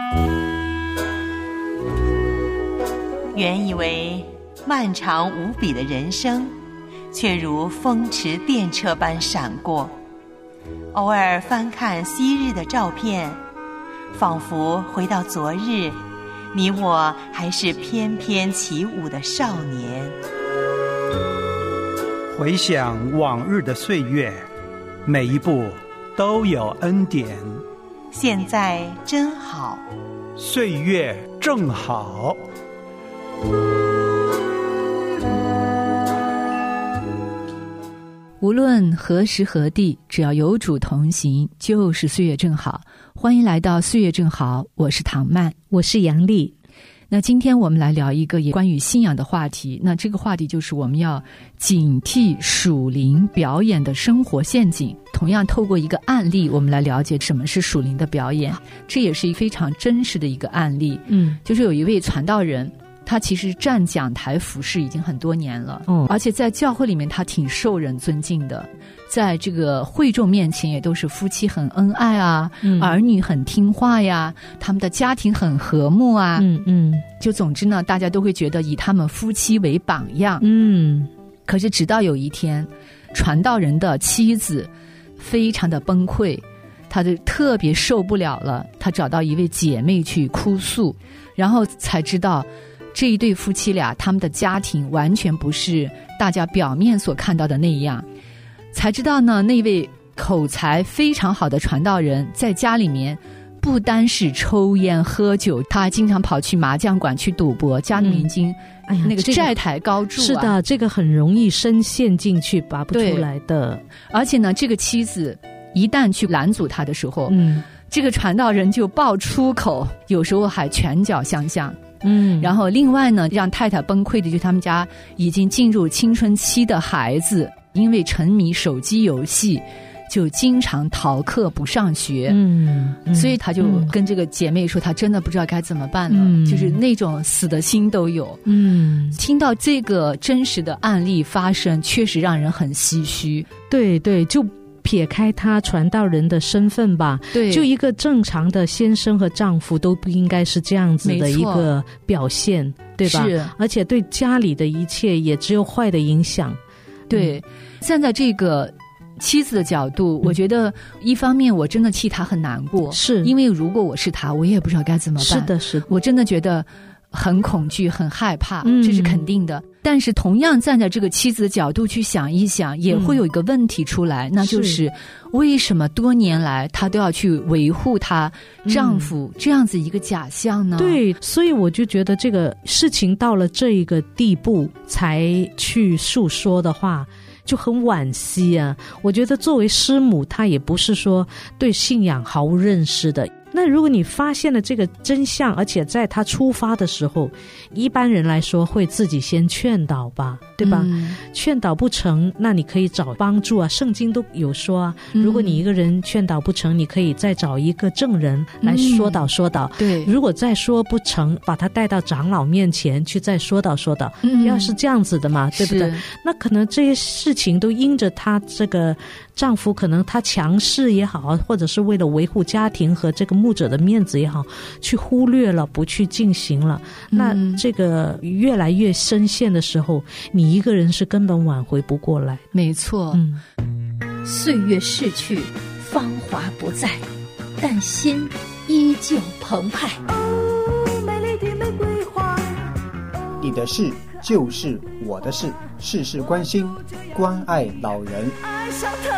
原以为漫长无比的人生，却如风驰电掣般闪过。偶尔翻看昔日的照片，仿佛回到昨日，你我还是翩翩起舞的少年。 回想往日的岁月，每一步都有恩典。 现在真好， 岁月正好。 无论何时何地，只要有主同行，就是岁月正好。欢迎来到岁月正好，我是唐曼， 我是杨丽。 那今天我们来聊一个也关于信仰的话题，那这个话题就是我们要警惕属灵表演的生活陷阱。同样透过一个案例，我们来了解什么是属灵的表演，这也是一个非常真实的一个案例。就是有一位传道人，他其实站讲台服侍已经很多年了，而且在教会里面他挺受人尊敬的，在这个会众面前也都是夫妻很恩爱啊，儿女很听话呀，他们的家庭很和睦啊，就总之呢，大家都会觉得以他们夫妻为榜样。可是直到有一天，传道人的妻子非常的崩溃，他就特别受不了了，他找到一位姐妹去哭诉，然后才知道这一对夫妻俩他们的家庭完全不是大家表面所看到的那样，才知道呢，那位口才非常好的传道人在家里面不单是抽烟喝酒，他还经常跑去麻将馆去赌博，家里面已经那个债台高筑是的，这个很容易深陷进去拔不出来的。 而且呢，这个妻子一旦去拦阻他的时候，这个传道人就爆粗口，有时候还拳脚相向。然后另外呢，让太太崩溃的就是他们家已经进入青春期的孩子，因为沉迷手机游戏就经常逃课不上学。所以他就跟这个姐妹说，他真的不知道该怎么办了，就是那种死的心都有。听到这个真实的案例发生，确实让人很唏嘘。 对对，就撇开他传道人的身份吧，对，就一个正常的先生和丈夫都不应该是这样子的一个表现，对吧？是，而且对家里的一切也只有坏的影响。 对，站在这个妻子的角度，我觉得一方面我真的替他很难过，是因为如果我是他，我也不知道该怎么办。是的，是的，我真的觉得很恐惧很害怕，这是肯定的。但是同样站在这个妻子的角度去想一想，也会有一个问题出来，那就是为什么多年来她都要去维护她丈夫这样子一个假象呢？ 对，所以我就觉得这个事情到了这一个地步才去诉说的话，就很惋惜啊。我觉得作为师母，她也不是说对信仰毫无认识的。那如果你发现了这个真相，而且在他出发的时候，一般人来说会自己先劝导吧，对吧？劝导不成，那你可以找帮助啊，圣经都有说啊，如果你一个人劝导不成，你可以再找一个证人来说导说导。对，如果再说不成，把他带到长老面前去再说导说导。要是这样子的嘛，对不对？那可能这些事情都因着他这个丈夫，可能他强势也好，或者是为了维护家庭和这个牧者的面子也好，去忽略了，不去进行了。那这个越来越深陷的时候，你一个人是根本挽回不过来。 没错。 岁月逝去，芳华不再，但心依旧澎湃。 美丽的玫瑰花， 你的事就是我的事，事事关心，关爱老人。 爱上他，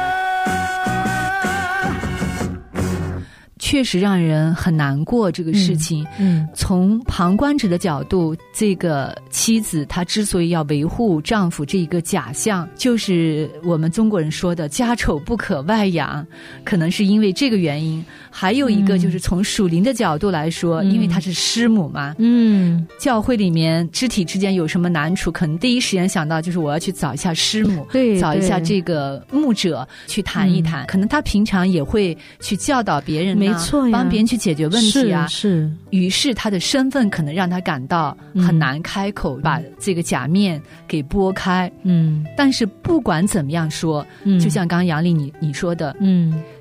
确实让人很难过这个事情。从旁观者的角度，这个妻子她之所以要维护丈夫这一个假象，就是我们中国人说的家丑不可外扬，可能是因为这个原因。还有一个就是从属灵的角度来说，因为她是师母嘛，教会里面肢体之间有什么难处，可能第一时间想到就是我要去找一下师母，找一下这个牧者去谈一谈。可能她平常也会去教导别人，没错呀，帮别人去解决问题啊。是。于是她的身份可能让她感到很难开口，把这个假面给拨开。但是不管怎么样说，就像刚刚杨丽你说的，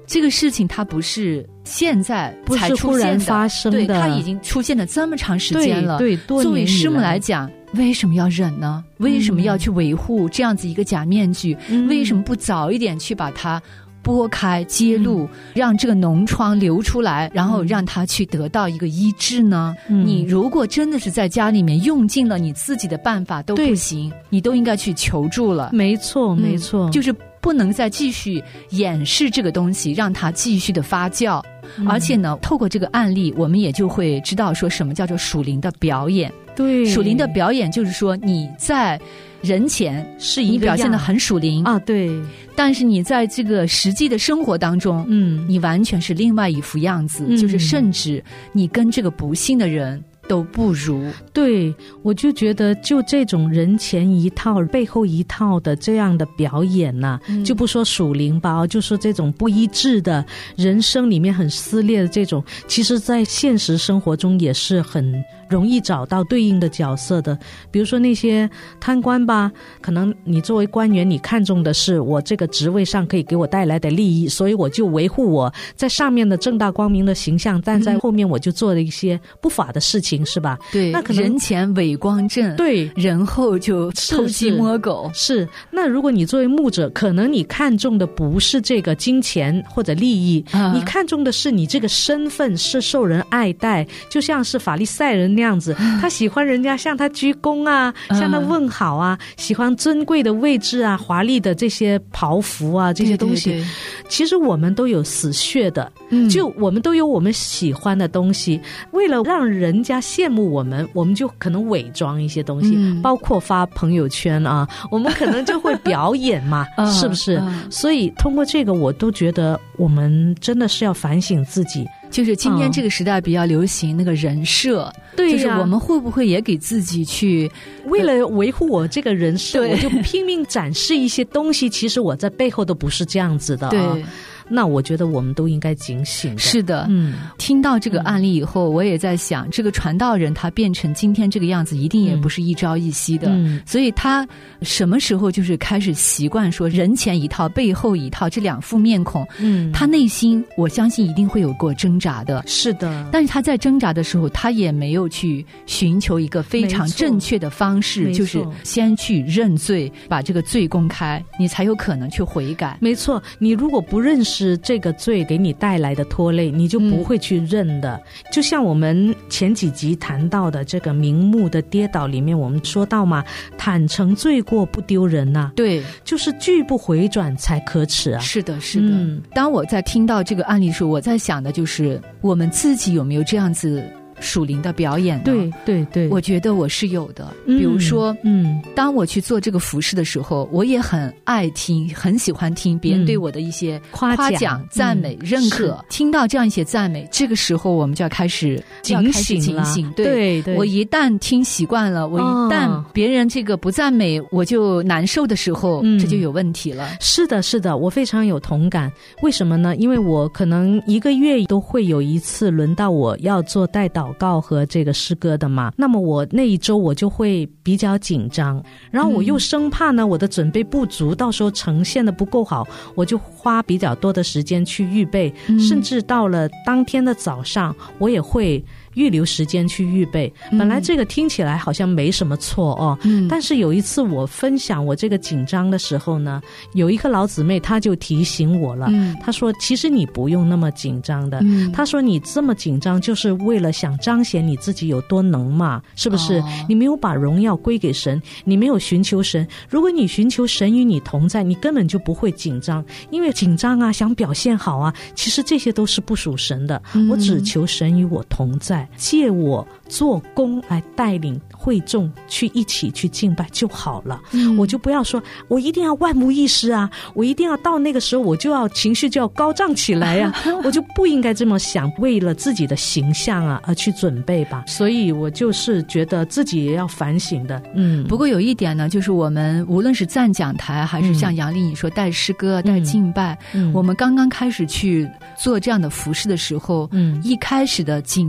这个事情它不是现在才出现的， 不是忽然发生的， 对，它已经出现了这么长时间了。 对，多年以来。 作为师母来讲，为什么要忍呢？为什么要去维护这样子一个假面具？为什么不早一点去把它拨开揭露，让这个脓疮流出来，然后让它去得到一个医治呢？你如果真的是在家里面用尽了你自己的办法都不行，你都应该去求助了。 没错没错， 就是不能再继续掩饰这个东西，让它继续的发酵。而且呢，透过这个案例，我们也就会知道说什么叫做属灵的表演。 对， 属灵的表演就是说你在人前是你表现得很属灵啊，对， 但是你在这个实际的生活当中，你完全是另外一副样子，就是甚至你跟这个不幸的人都不如。 对，我就觉得就这种人前一套背后一套的这样的表演啊，就不说属灵吧，就说这种不一致的人生里面很撕裂的这种，其实在现实生活中也是很容易找到对应的角色的。比如说那些贪官吧，可能你作为官员，你看重的是我这个职位上可以给我带来的利益，所以我就维护我在上面的正大光明的形象，但在后面我就做了一些不法的事情，是吧？ 对， 那可能人前伪光正， 对， 人后就偷鸡摸狗。 是，那如果你作为牧者，可能你看重的不是这个金钱或者利益，你看重的是你这个身份是受人爱戴，就像是法利赛人那样子，他喜欢人家向他鞠躬啊，向他问好啊，喜欢尊贵的位置啊，华丽的这些袍服啊，这些东西。对对对，其实我们都有死穴的，就我们都有我们喜欢的东西，为了让人家羡慕我们，我们就可能伪装一些东西，包括发朋友圈啊，我们可能就会表演嘛，是不是？所以通过这个，我都觉得我们真的是要反省自己。 就是今天这个时代比较流行那个人设， 对呀， 就是我们会不会也给自己去为了维护我这个人设，我就拼命展示一些东西，其实我在背后都不是这样子的啊。 对， 那我觉得我们都应该警醒的。 是的，听到这个案例以后，我也在想，这个传道人他变成今天这个样子，一定也不是一朝一夕的。所以他什么时候就是开始习惯说人前一套背后一套这两副面孔，他内心我相信一定会有过挣扎的。 是的， 但是他在挣扎的时候，他也没有去寻求一个非常正确的方式，就是先去认罪，把这个罪公开，你才有可能去悔改。 没错，你如果不认识这个罪给你带来的拖累，你就不会去认的。就像我们前几集谈到的这个名目的跌倒里面，我们说到嘛，坦诚罪过不丢人啊， 对， 就是拒不回转才可耻啊。 是的，是的。当我在听到这个案例时，我在想的就是我们自己有没有这样子属灵的表演呢？ 对对对， 我觉得我是有的。比如说当我去做这个服事的时候，我也很爱听，很喜欢听别人对我的一些夸奖、赞美、认可。听到这样一些赞美，这个时候我们就要开始警醒了。对对， 我一旦听习惯了，我一旦别人这个不赞美我就难受的时候，这就有问题了。 是的是的，我非常有同感。为什么呢？因为我可能一个月都会有一次轮到我要做代祷告和这个诗歌的嘛，那么我那一周我就会比较紧张，然后我又生怕呢我的准备不足，到时候呈现的不够好，我就花比较多的时间去预备，甚至到了当天的早上我也会预留时间去预备。本来这个听起来好像没什么错哦，但是有一次我分享我这个紧张的时候呢，有一个老姊妹她就提醒我了，她说其实你不用那么紧张的，她说你这么紧张就是为了想彰显你自己有多能嘛，是不是？你没有把荣耀归给神，你没有寻求神，如果你寻求神与你同在，你根本就不会紧张，因为紧张啊想表现好啊，其实这些都是不属神的。我只求神与我同在，借我做工来带领会众去一起去敬拜就好了。我就不要说我一定要万无一失啊，我一定要到那个时候我就要情绪就要高涨起来啊我就不应该这么想，为了自己的形象啊而去准备吧。所以我就是觉得自己也要反省的。 不过有一点呢，就是我们无论是站讲台还是像杨丽你说带诗歌带敬拜，我们刚刚开始去做这样的服事的时候，一开始的紧张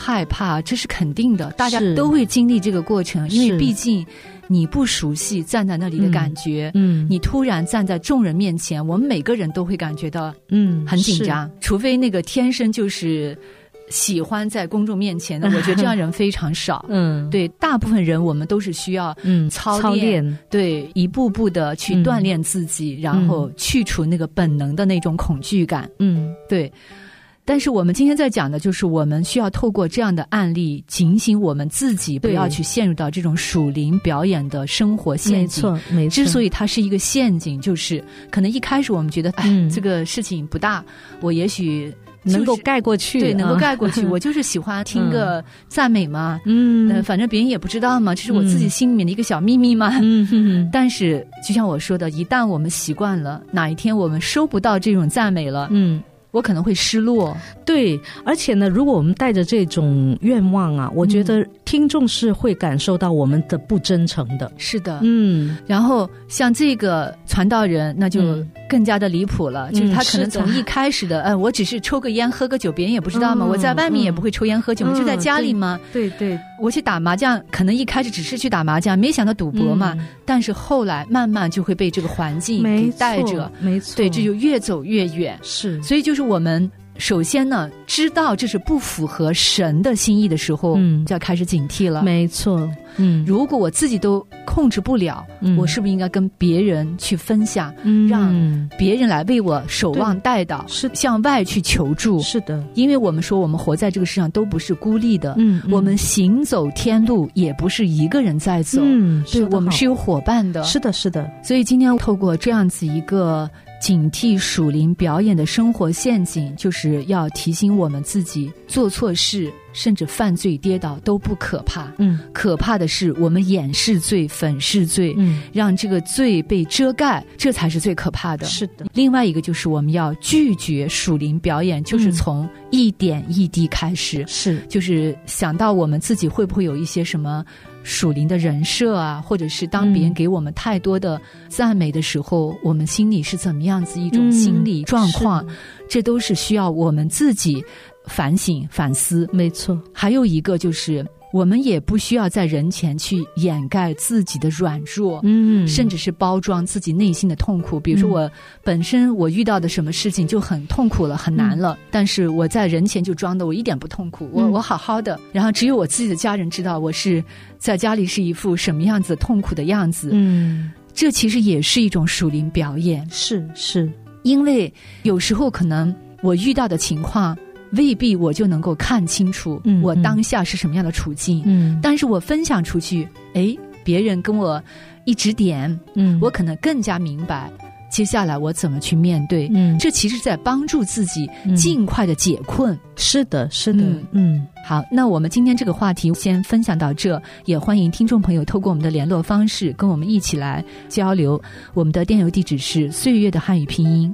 害怕，这是肯定的，大家都会经历这个过程，因为毕竟你不熟悉站在那里的感觉，你突然站在众人面前，我们每个人都会感觉到很紧张，除非那个天生就是喜欢在公众面前的，我觉得这样人非常少。对，大部分人我们都是需要操练，对，一步步的去锻炼自己，然后去除那个本能的那种恐惧感。对。但是我们今天在讲的就是我们需要透过这样的案例警醒我们自己，不要去陷入到这种属灵表演的生活陷阱。没错，没错。之所以它是一个陷阱，就是可能一开始我们觉得这个事情不大，我也许能够盖过去， 对，能够盖过去。我就是喜欢听个赞美嘛，反正别人也不知道嘛，这是我自己心里面的一个小秘密嘛。但是就像我说的，一旦我们习惯了，哪一天我们收不到这种赞美了，我可能会失落。 对，而且呢，如果我们带着这种愿望啊，我觉得听众是会感受到我们的不真诚的。 是的，然后像这个传道人，那就更加的离谱了，就是他可能从一开始的，我只是抽个烟喝个酒，别人也不知道嘛，我在外面也不会抽烟喝酒，就在家里嘛。 对对， 我去打麻将，可能一开始只是去打麻将，没想到赌博嘛，但是后来慢慢就会被这个环境给带着， 没错， 对，这就越走越远。 是， 所以就是我们首先呢，知道这是不符合神的心意的时候，就要开始警惕了。 没错， 如果我自己都控制不了，我是不是应该跟别人去分享，让别人来为我守望带导，是向外去求助？ 是的， 因为我们说我们活在这个世上都不是孤立的，我们行走天路也不是一个人在走，对，我们是有伙伴的。 是的，是的。 所以今天透过这样子一个警惕属灵表演的生活陷阱，就是要提醒我们自己，做错事甚至犯罪跌倒都不可怕，可怕的是我们掩饰罪粉饰罪，让这个罪被遮盖，这才是最可怕的。 是的。 另外一个就是我们要拒绝属灵表演，就是从一点一滴开始，是，就是想到我们自己会不会有一些什么属灵的人设啊，或者是当别人给我们太多的赞美的时候，我们心里是怎么样子一种心理状况，这都是需要我们自己反省反思。 没错。还有一个就是我们也不需要在人前去掩盖自己的软弱，甚至是包装自己内心的痛苦。比如说我本身我遇到的什么事情就很痛苦了，很难了，但是我在人前就装的我一点不痛苦，我好好的，然后只有我自己的家人知道我是在家里是一副什么样子痛苦的样子。这其实也是一种属灵表演。 是， 因为有时候可能我遇到的情况未必我就能够看清楚我当下是什么样的处境，但是我分享出去，别人跟我一指点，我可能更加明白接下来我怎么去面对，这其实在帮助自己尽快的解困。 是的，是的。 好，那我们今天这个话题先分享到这，也欢迎听众朋友透过我们的联络方式跟我们一起来交流。我们的电邮地址是岁月的汉语拼音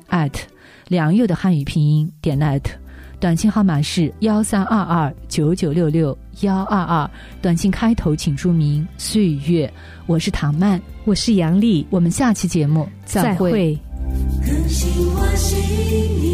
@良友的汉语拼音.net，短信号码是13229966，122，短信开头请注明岁月。我是唐曼， 我是杨丽， 我们下期节目再会。 更新我心